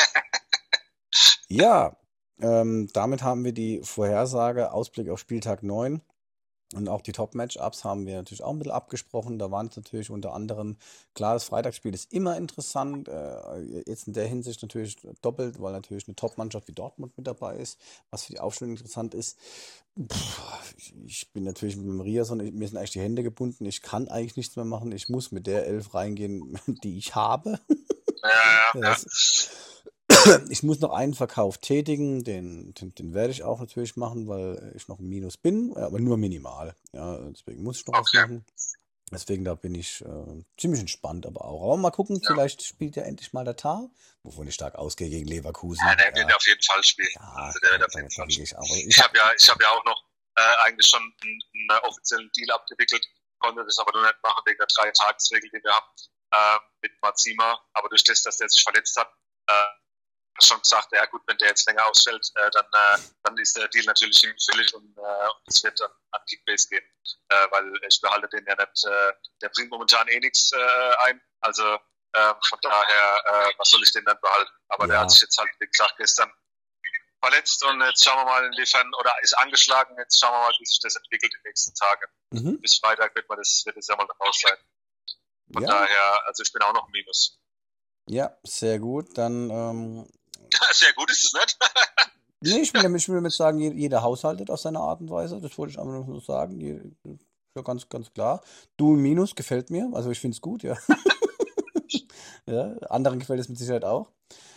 Ja, damit haben wir die Vorhersage, Ausblick auf Spieltag 9. Und auch die Top-Match-Ups haben wir natürlich auch ein bisschen abgesprochen. Da waren es natürlich unter anderem, klar, das Freitagsspiel ist immer interessant. Jetzt in der Hinsicht natürlich doppelt, weil natürlich eine Top-Mannschaft wie Dortmund mit dabei ist, was für die Aufstellung interessant ist. Ich bin natürlich mit dem Rias und mir sind eigentlich die Hände gebunden. Ich kann eigentlich nichts mehr machen. Ich muss mit der 11 reingehen, die ich habe. Ja. Ich muss noch einen Verkauf tätigen, den werde ich auch natürlich machen, weil ich noch im Minus bin, aber nur minimal. Ja, deswegen muss ich noch was machen. Deswegen, da bin ich ziemlich entspannt, aber auch. Mal gucken, vielleicht spielt ja endlich mal der Tar, wovon ich stark ausgehe gegen Leverkusen. Ja, der wird auf jeden Fall spielen. Ja, also der wird auf jeden Fall spielen. Ich habe ja auch noch eigentlich schon einen offiziellen Deal abgewickelt, konnte das aber nur nicht machen wegen der 3-Tages-Regel, die wir haben mit Mazima. Aber durch das, dass der sich verletzt hat, schon gesagt, ja gut, wenn der jetzt länger ausfällt, dann ist der Deal natürlich hinfällig und es wird dann an Kickbase gehen, weil ich behalte den ja nicht, der bringt momentan nichts ein, also von daher, was soll ich den dann behalten? Aber der hat sich jetzt halt, wie gesagt, gestern verletzt und jetzt schauen wir mal inwiefern, oder ist angeschlagen, jetzt schauen wir mal, wie sich das entwickelt die nächsten Tage. Bis Freitag wird das ja mal raus sein. Von daher, also ich bin auch noch im Minus. Ja, sehr gut, dann sehr gut ist es nicht. Nee, ich will damit sagen, jeder haushaltet auf seine Art und Weise. Das wollte ich einfach nur sagen. Ja, ganz, ganz klar. Du im Minus gefällt mir. Also ich finde es gut, ja. Ja. Anderen gefällt es mit Sicherheit auch.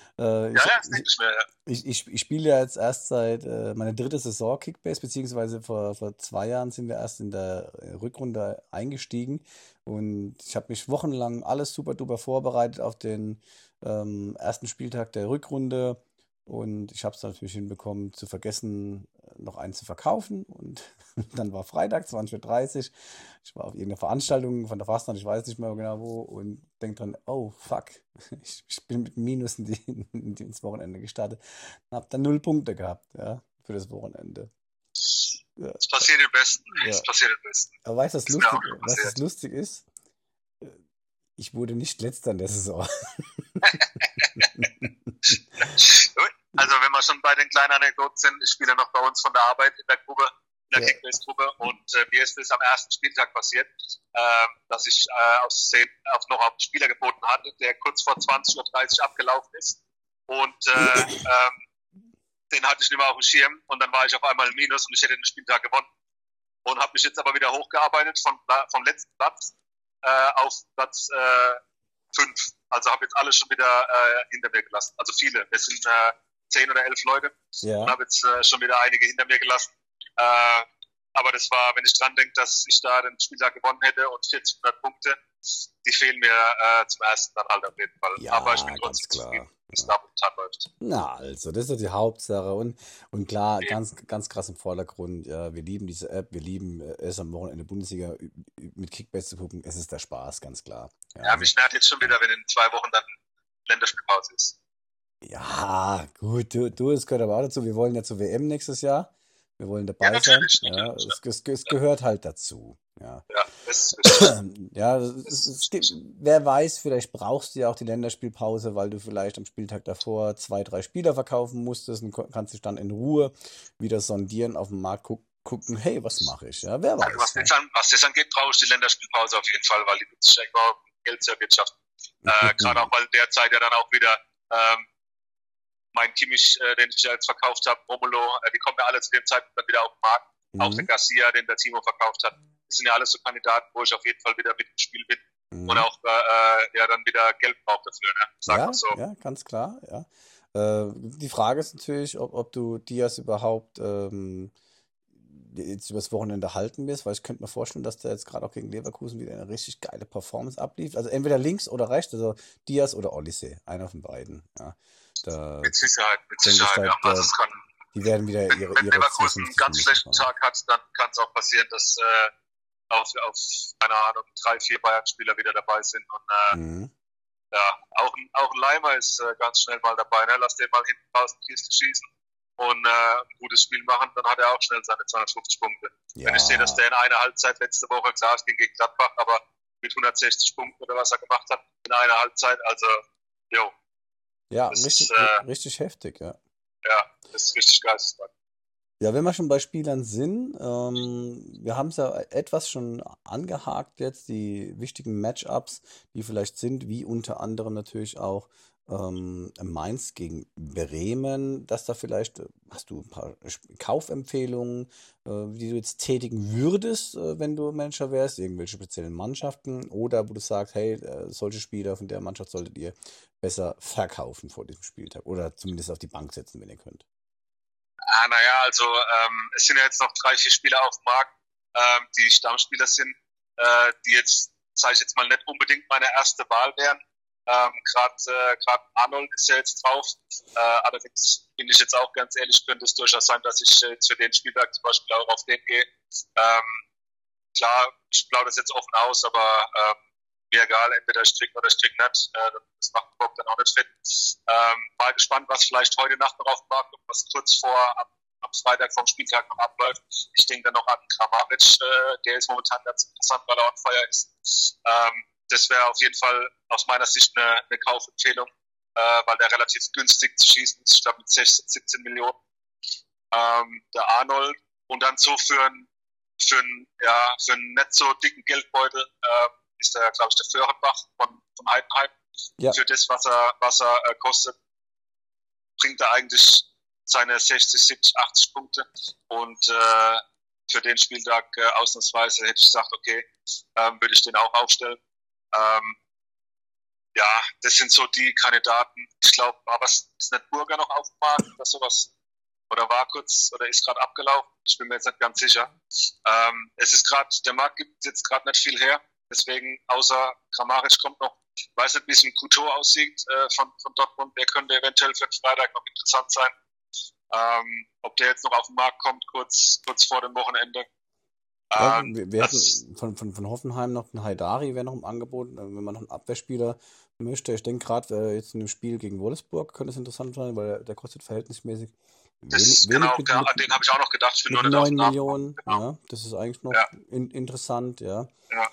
Ich spiele ja jetzt erst seit meiner 3. Saison Kickbase, beziehungsweise vor 2 Jahren sind wir erst in der Rückrunde eingestiegen. Und ich habe mich wochenlang alles super duper vorbereitet auf den ersten Spieltag der Rückrunde. Und ich habe es natürlich hinbekommen, zu vergessen, noch einen zu verkaufen. Und dann war Freitag, 20:30 Uhr. Ich war auf irgendeiner Veranstaltung von der Fastnacht, ich weiß nicht mehr genau wo. Und denke dran, oh fuck, ich bin mit Minus ins Wochenende gestartet. Und habe dann 0 Punkte gehabt, ja, für das Wochenende. Ja. Es passiert im Besten. Ja. Es passiert im Besten. Aber weißt du, was das lustig ist? Ich wurde nicht Letzter in der Saison. Also wenn wir schon bei den kleinen Anekdoten sind, ich spiele noch bei uns von der Arbeit in der Gruppe, in der Kickbase-Gruppe, und mir ist es am ersten Spieltag passiert, dass ich noch auf einen Spieler geboten hatte, der kurz vor 20:30 Uhr abgelaufen ist, und den hatte ich nicht mehr auf dem Schirm, und dann war ich auf einmal im Minus und ich hätte den Spieltag gewonnen, und habe mich jetzt aber wieder hochgearbeitet vom letzten Platz auf Platz 5. Also habe jetzt alles schon wieder hinter mir gelassen. Also viele. Wir sind 10 oder 11 Leute. Ja. Und habe jetzt schon wieder einige hinter mir gelassen. Aber das war, wenn ich dran denke, dass ich da den Spieltag gewonnen hätte und 1400 Punkte, die fehlen mir zum ersten dann halt auf jeden Fall. Ja, aber ich bin trotzdem zufrieden. es da momentan läuft. Na, also, das ist ja die Hauptsache. Und klar, ganz krass im Vordergrund, ja, wir lieben diese App, wir lieben es am Wochenende Bundesliga mit Kickbase zu gucken. Es ist der Spaß, ganz klar. Ja, Ja, mich nervt jetzt schon wieder, wenn in 2 Wochen dann Länderspielpause ist. ja, gut, es gehört aber auch dazu. Wir wollen ja zur WM nächstes Jahr. Wir wollen Ja, dabei sein. natürlich, Ja, natürlich. es gehört halt dazu. Ja. Ja, das ist richtig. Ja, es gibt, wer weiß, vielleicht brauchst du ja auch die Länderspielpause, weil du vielleicht am Spieltag davor 2, 3 Spieler verkaufen musstest und kannst dich dann in Ruhe wieder sondieren, auf dem Markt gucken, hey, was mache ich? Ja, wer Also weiß. was das angeht, brauche ich die Länderspielpause auf jeden Fall, weil die nutzt sich auch Geld zu erwirtschaften. Gerade auch, weil derzeit ja dann auch wieder mein Kimmich, den ich ja jetzt verkauft habe, Romulo, die kommen ja alle zu dem Zeitpunkt dann wieder auf den Markt. Auch der Garcia, den der Timo verkauft hat. Das sind ja alles so Kandidaten, wo ich auf jeden Fall wieder mit im Spiel bin und auch ja dann wieder Geld brauche dafür. Ne? Sag Ja, mal so. ja, ganz klar, ja. Die Frage ist natürlich, ob du Diaz überhaupt jetzt übers Wochenende halten wirst, weil ich könnte mir vorstellen, dass der jetzt gerade auch gegen Leverkusen wieder eine richtig geile Performance ablief. Also entweder links oder rechts, also Diaz oder Olise, einer von beiden. Ja, da Mit Sicherheit, denke ich, ja. Also es kann, die werden wieder ihre wenn Leverkusen einen ganz 52 schlechten Minuten Tag hat, dann kann es auch passieren, dass auf keine Ahnung, 3, 4 Bayern-Spieler wieder dabei sind. Und Mhm. ja, auch ein Leimer ist ganz schnell mal dabei. Ne? Lass den mal hinten raus die Kiste schießen und ein gutes Spiel machen, dann hat er auch schnell seine 250 Punkte. Wenn ich sehe, dass der in einer Halbzeit letzte Woche, klar, es ging gegen Gladbach, aber mit 160 Punkten oder was er gemacht hat in einer Halbzeit, also, jo. Ja, das richtig, ist, richtig heftig, ja. Ja, das ist richtig geisteskrank. Ja, wenn wir schon bei Spielern sind, wir haben es ja etwas schon angehakt jetzt, die wichtigen Matchups, die vielleicht sind, wie unter anderem natürlich auch Mainz gegen Bremen, dass da vielleicht, hast du ein paar Kaufempfehlungen, die du jetzt tätigen würdest, wenn du Manager wärst, irgendwelche speziellen Mannschaften oder wo du sagst, hey, solche Spieler von der Mannschaft solltet ihr besser verkaufen vor diesem Spieltag oder zumindest auf die Bank setzen, wenn ihr könnt. Naja, also es sind ja jetzt noch 3, 4 Spieler auf dem Markt, die Stammspieler sind, die jetzt, sage ich jetzt mal, nicht unbedingt meine erste Wahl wären. Gerade Arnold ist ja jetzt drauf. Allerdings bin ich jetzt auch ganz ehrlich, könnte es durchaus sein, dass ich jetzt für den Spieltag zum Beispiel auch auf den gehe. Klar, ich plaudere das jetzt offen aus, aber mir egal, entweder ich krieg oder ich krieg nicht. Das macht den Bock dann auch nicht fit. Mal gespannt, was vielleicht heute Nacht noch auf dem Markt kommt, was kurz vor am Freitag vom Spieltag noch abläuft. Ich denke dann noch an Kramaric, der ist momentan ganz interessant, weil er on fire ist. Das wäre auf jeden Fall aus meiner Sicht eine Kaufempfehlung, weil der relativ günstig zu schießen ist, ich glaube mit 16, 17 Millionen. Der Arnold und dann so für einen nicht so dicken Geldbeutel ist der, glaube ich, der Föhrenbach von Heidenheim. Ja. Für das, was er kostet, bringt er eigentlich seine 60, 70, 80 Punkte. Und für den Spieltag ausnahmsweise hätte ich gesagt, okay, würde ich den auch aufstellen. Ja, das sind so die Kandidaten. Ich glaube, aber ist nicht Burger noch auf dem Markt oder sowas? Oder war kurz oder ist gerade abgelaufen? Ich bin mir jetzt nicht ganz sicher. Es ist gerade, der Markt gibt jetzt gerade nicht viel her. Deswegen, außer Kramaric kommt noch, ich weiß nicht, wie es mit Couture aussieht von Dortmund. Der könnte eventuell für den Freitag noch interessant sein. Ob der jetzt noch auf den Markt kommt, kurz vor dem Wochenende. Ja, wir hatten von Hoffenheim noch einen Haidari, wäre noch im Angebot, wenn man noch einen Abwehrspieler möchte. Ich denke gerade, jetzt in dem Spiel gegen Wolfsburg könnte es interessant sein, weil der kostet verhältnismäßig genau, den habe ich auch noch gedacht. Ich bin mit nur 9 Millionen, genau. Ja, das ist eigentlich noch interessant, ja.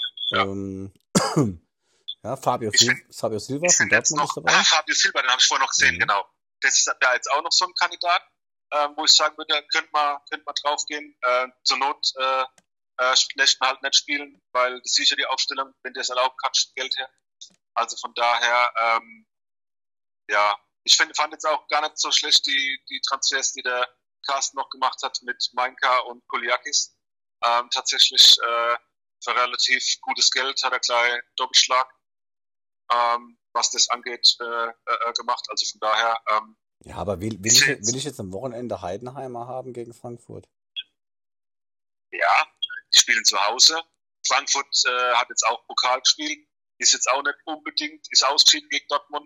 Ja, Fabio Silva von Dortmund ist dabei. Fabio Silva, den habe ich vorher noch gesehen, genau. Das ist ja jetzt auch noch so ein Kandidat, wo ich sagen würde, könnte man draufgehen. Zur Not lässt man halt nicht spielen, weil sicher die Aufstellung, wenn der es erlauben kann, Geld her. Also von daher, ja, ich fand jetzt auch gar nicht so schlecht die Transfers, die der Carsten noch gemacht hat mit Mainka und Koliakis. Tatsächlich für relativ gutes Geld hat er gleich Doppelschlag, was das angeht, gemacht. Also von daher. Ja, aber will ich jetzt am Wochenende Heidenheimer haben gegen Frankfurt? Ja, die spielen zu Hause. Frankfurt hat jetzt auch Pokal gespielt, ist jetzt auch nicht unbedingt, ist ausgeschieden gegen Dortmund.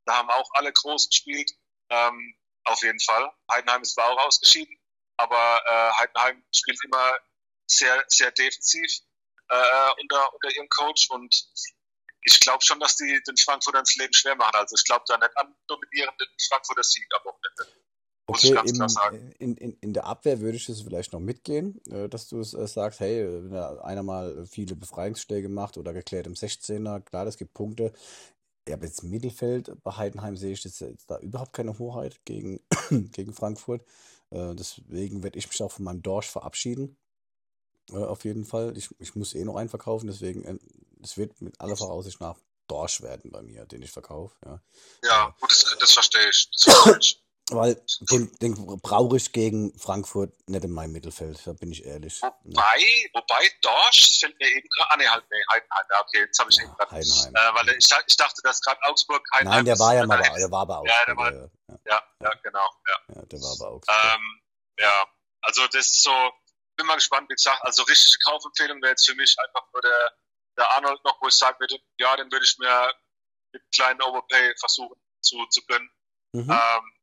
Da haben auch alle groß gespielt. Auf jeden Fall. Heidenheim ist zwar auch ausgeschieden, aber Heidenheim spielt immer sehr, sehr defensiv unter ihrem Coach und ich glaube schon, dass die den Frankfurtern das Leben schwer machen. Also ich glaube da nicht an dominierenden Frankfurter Sieg am Wochenende. Muss ich Okay, ganz klar sagen. in der Abwehr würde ich es vielleicht noch mitgehen, dass du es sagst, hey, wenn da einer mal viele Befreiungsschläge macht oder geklärt im 16er, klar, das gibt Punkte. Ja, aber jetzt Mittelfeld bei Heidenheim sehe ich jetzt da überhaupt keine Hoheit gegen, gegen Frankfurt. Deswegen werde ich mich auch von meinem Dorsch verabschieden. Auf jeden Fall. Ich muss eh noch einen verkaufen, deswegen es wird mit aller Voraussicht nach Dorsch werden bei mir, den ich verkaufe. Ja. Ja, gut, das verstehe ich. Das verstehe ich. Weil den brauche ich gegen Frankfurt nicht in meinem Mittelfeld, da bin ich ehrlich. Ne? Wobei Dorsch fällt mir eben gerade, Heidenheim, ja, okay, jetzt habe ich eben gerade, Heidenheim. weil ich dachte, dass gerade Augsburg, Heidenheim. Nein, der war ja mal der war bei Augsburg. Ja, genau, Ja, der war bei Augsburg. Ja, also das ist so, bin mal gespannt, wie gesagt, also richtige Kaufempfehlung wäre jetzt für mich einfach nur der Arnold noch, wo ich sagen würde, ja, den würde ich mir mit kleinen Overpay versuchen zu gönnen. Mhm.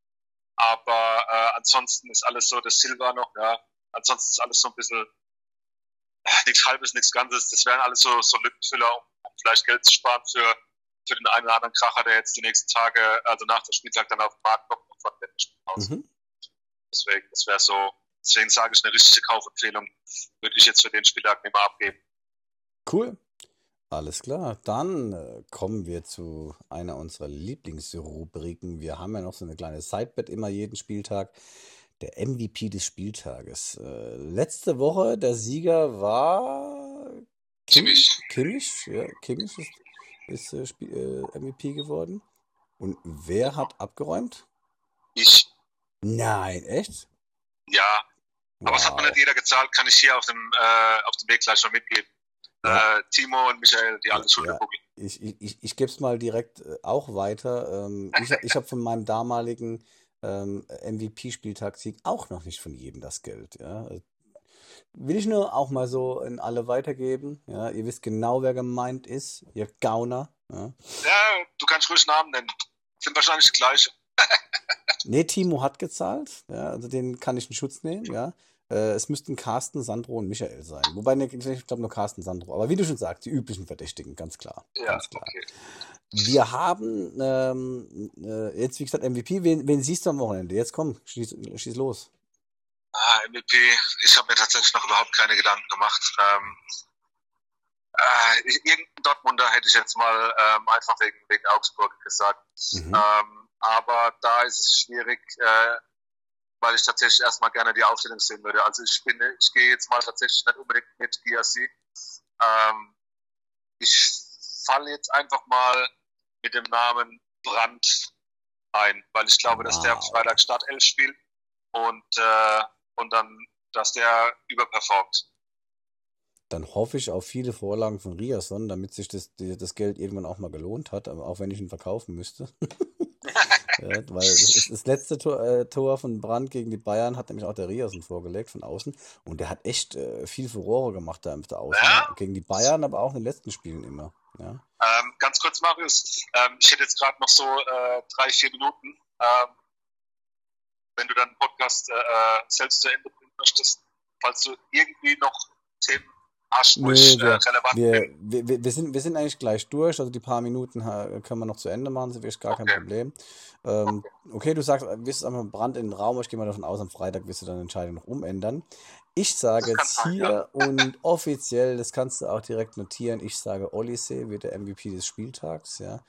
Aber ansonsten ist alles so, das Silber noch, ja. Ansonsten ist alles so ein bisschen nichts Halbes, nichts Ganzes. Das wären alles so Lückenfüller, um vielleicht Geld zu sparen für den einen oder anderen Kracher, der jetzt die nächsten Tage, also nach dem Spieltag dann auf den Markt kommt und von dem aus. Mhm. Deswegen, das wäre so, deswegen sage ich, eine richtige Kaufempfehlung würde ich jetzt für den Spieltag nicht mehr abgeben. Cool. Alles klar, dann kommen wir zu einer unserer Lieblingsrubriken. Wir haben ja noch so eine kleine Sidebet immer jeden Spieltag. Der MVP des Spieltages. Letzte Woche, der Sieger war Kimmich. Ja, Kimmich ist MVP geworden. Und wer hat abgeräumt? Ich. Nein, echt? Ja, Wow. aber es hat mir nicht jeder gezahlt, kann ich hier auf dem Weg gleich schon mitgeben. Ja. Timo und Michael, die alle Schulter buckeln. Ich gebe es mal direkt auch weiter. Ich habe von meinem damaligen MVP-Spieltagssieg auch noch nicht von jedem das Geld. Ja. Will ich nur auch mal so in alle weitergeben. Ja. Ihr wisst genau, wer gemeint ist. Ihr Gauner. Ja, du kannst ruhig Namen nennen. Sind wahrscheinlich die gleiche. Nee, Timo hat gezahlt. Ja, also den kann ich in Schutz nehmen. Ja. Es müssten Carsten, Sandro und Michael sein. Wobei, ich glaube nur Carsten, Sandro. Aber wie du schon sagst, die üblichen Verdächtigen, ganz klar. Ja, ganz klar. Okay. Wir haben jetzt, wie gesagt, MVP. Wen siehst du am Wochenende? Jetzt komm, schieß los. MVP, ich habe mir tatsächlich noch überhaupt keine Gedanken gemacht. Irgendeinen Dortmunder hätte ich jetzt mal einfach wegen Augsburg gesagt. Mhm. Aber da ist es schwierig, weil ich tatsächlich erstmal gerne die Aufstellung sehen würde. Also ich gehe jetzt mal tatsächlich nicht unbedingt mit Giassi. Ich falle jetzt einfach mal mit dem Namen Brandt ein, weil ich glaube, dass der am Freitag Startelf spielt und dann, dass der überperformt. Dann hoffe ich auf viele Vorlagen von Riasson, damit sich das Geld irgendwann auch mal gelohnt hat, aber auch wenn ich ihn verkaufen müsste. Ja, weil das letzte Tor von Brandt gegen die Bayern hat nämlich auch der Riasson vorgelegt von außen und der hat echt viel Furore gemacht da auf der Außen. Ja? Gegen die Bayern, aber auch in den letzten Spielen immer. Ja. Ganz kurz, Marius, ich hätte jetzt gerade noch so 3-4 Minuten. Wenn du deinen Podcast selbst zu Ende bringen möchtest, falls du irgendwie noch Themen hast, wo ich relevant bin. Wir sind eigentlich gleich durch, also die paar Minuten können wir noch zu Ende machen, das ist wirklich gar kein Problem. Okay, du sagst, wirst einfach Brand in den Raum, ich gehe mal davon aus, am Freitag wirst du deine Entscheidung noch umändern. Ich sage jetzt hier und offiziell, das kannst du auch direkt notieren, ich sage, Olise wird der MVP des Spieltags, ja.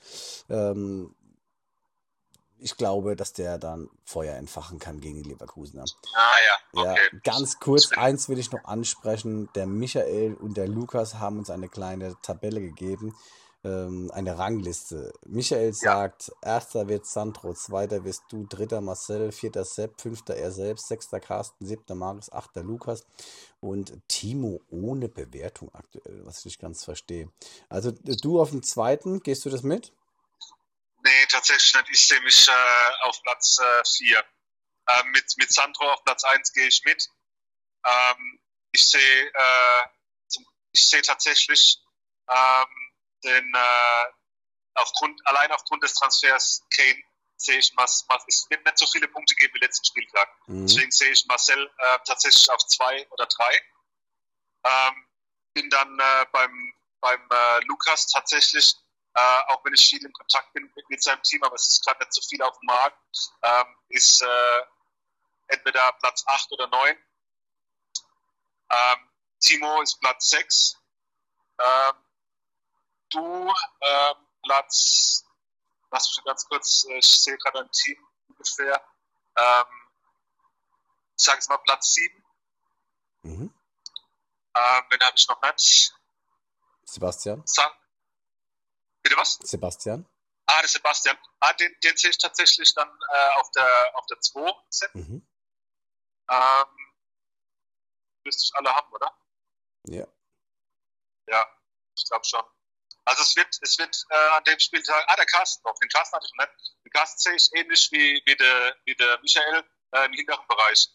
Ich glaube, dass der dann Feuer entfachen kann gegen die Leverkusener. Okay. Ja, ganz kurz, eins will ich noch ansprechen. Der Michael und der Lukas haben uns eine kleine Tabelle gegeben, eine Rangliste. Michael sagt, erster wird Sandro, zweiter wirst du, dritter Marcel, vierter Sepp, fünfter er selbst, sechster Carsten, siebter Marius, achter Lukas und Timo ohne Bewertung aktuell, was ich nicht ganz verstehe. Also du auf dem zweiten, gehst du das mit? Nee, tatsächlich nicht. Ich sehe mich auf Platz 4. Mit Sandro auf Platz 1 gehe ich mit. Ich sehe tatsächlich den allein aufgrund des Transfers Kane sehe ich, es wird nicht so viele Punkte geben wie letzten Spieltag. Deswegen sehe ich Marcel tatsächlich auf 2 oder 3. Bin dann beim Lukas tatsächlich, auch wenn ich viel in Kontakt bin mit seinem Team, aber es ist gerade nicht so viel auf dem Markt, ist entweder Platz 8 oder 9. Timo ist Platz 6. Du Platz, lass mich ganz kurz, ich sehe gerade ein Team ungefähr, ich sage es mal Platz 7. Mhm. Wen habe ich noch nicht? Sebastian. Bitte was? Sebastian. Der Sebastian. Den sehe ich tatsächlich dann auf der 2 setzen. Mhm. Müsste ich alle haben, oder? Ja. Ja, ich glaube schon. Also es wird an dem Spieltag, der Carsten noch. Den Carsten hatte ich noch nicht. Den Carsten sehe ich ähnlich wie der Michael im hinteren Bereich.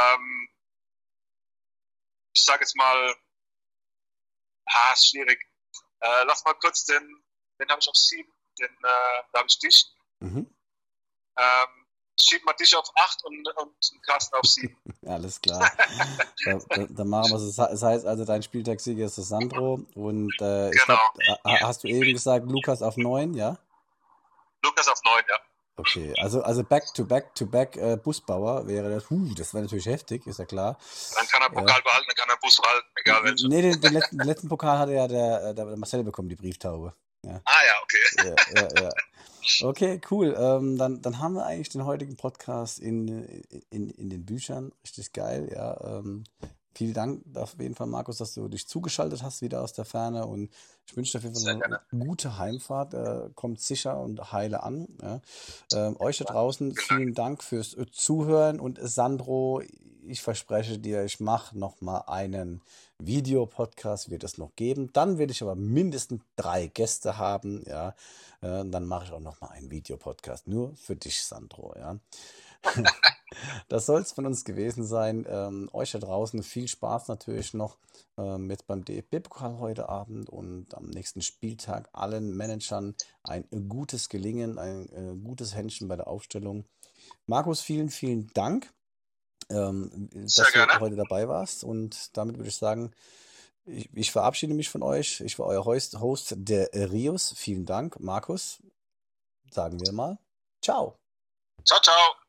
Ich sage jetzt mal, ist schwierig. Lass mal kurz den habe ich auf 7, da habe ich dich. Mhm. Schieben wir dich auf 8 und den Carsten auf 7. Alles klar. Dann machen wir es. Das heißt also, dein Spieltagssieger ist das Sandro. Und ich glaube, hast du eben gesagt, Lukas auf 9, ja? Lukas auf 9, ja. Okay, also back-to-back Busbauer wäre das. Das wäre natürlich heftig, ist ja klar. Dann kann er Pokal behalten, dann kann er Bus behalten, egal welcher. Nee, den letzten Pokal hatte ja der Marcel bekommen, die Brieftaube. Ja. Ja, okay. Ja. Okay, cool. Dann haben wir eigentlich den heutigen Podcast in den Büchern. Richtig geil, ja. Vielen Dank auf jeden Fall, Markus, dass du dich zugeschaltet hast wieder aus der Ferne, und ich wünsche dir auf jeden Fall eine gute Heimfahrt. Kommt sicher und heile an. Ja. Euch da draußen vielen Dank fürs Zuhören, und Sandro, ich verspreche dir, ich mache nochmal einen Videopodcast, wird es noch geben. Dann werde ich aber mindestens 3 Gäste haben, ja. Dann mache ich auch nochmal einen Videopodcast, nur für dich, Sandro, ja. Das soll es von uns gewesen sein. Euch da draußen viel Spaß natürlich noch mit beim DFB-Pokal heute Abend, und am nächsten Spieltag allen Managern ein gutes Gelingen, ein gutes Händchen bei der Aufstellung. Markus, vielen, vielen Dank, dass du heute dabei warst, und damit würde ich sagen, ich verabschiede mich von euch. Ich war euer Host, der Rios. Vielen Dank, Markus. Sagen wir mal. Ciao. Ciao, ciao.